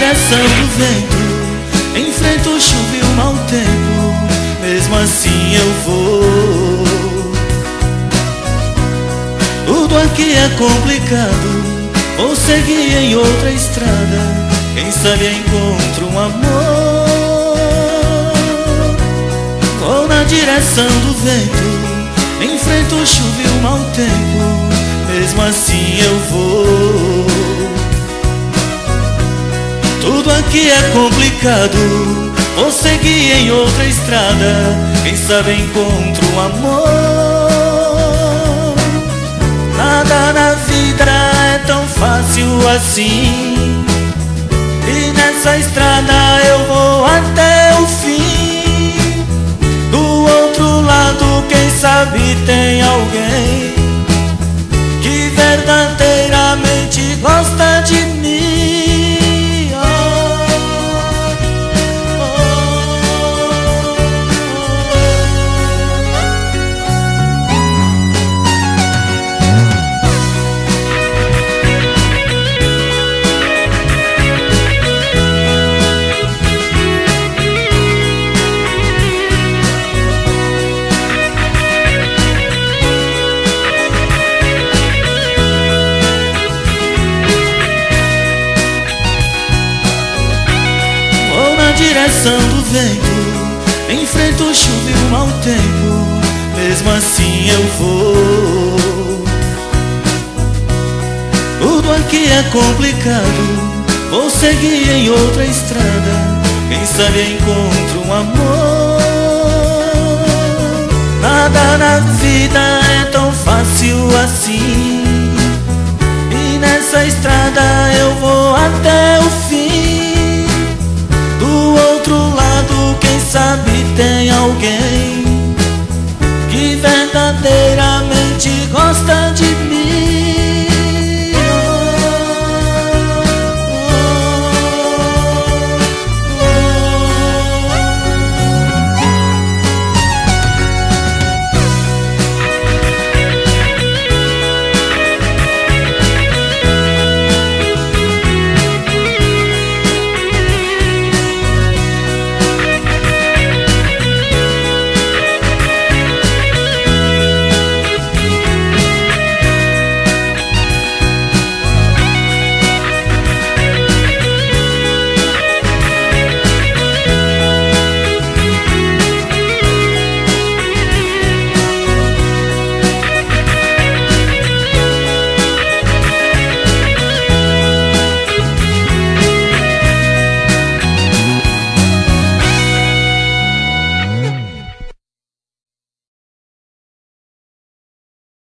direção do vento, enfrento chuva e o mau tempo, mesmo assim eu vou. Tudo aqui é complicado, vou seguir em outra estrada, quem sabe encontro um amor. Vou na direção do vento, enfrento chuva e o mau tempo, mesmo assim eu vou. Tudo aqui é complicado, vou seguir em outra estrada, quem sabe encontro um amor. Nada na vida é tão fácil assim, e nessa estrada eu vou até o fim. Do outro lado, quem sabe tem alguém que verdadeiramente gosta de mim. Direção do vento, enfrento chuva e o mau tempo, mesmo assim eu vou. Tudo aqui é complicado, vou seguir em outra estrada, quem sabe encontro um amor. Nada na vida é tão fácil assim, e nessa estrada eu vou até o fim. Do outro lado, quem sabe tem alguém que verdadeiramente gosta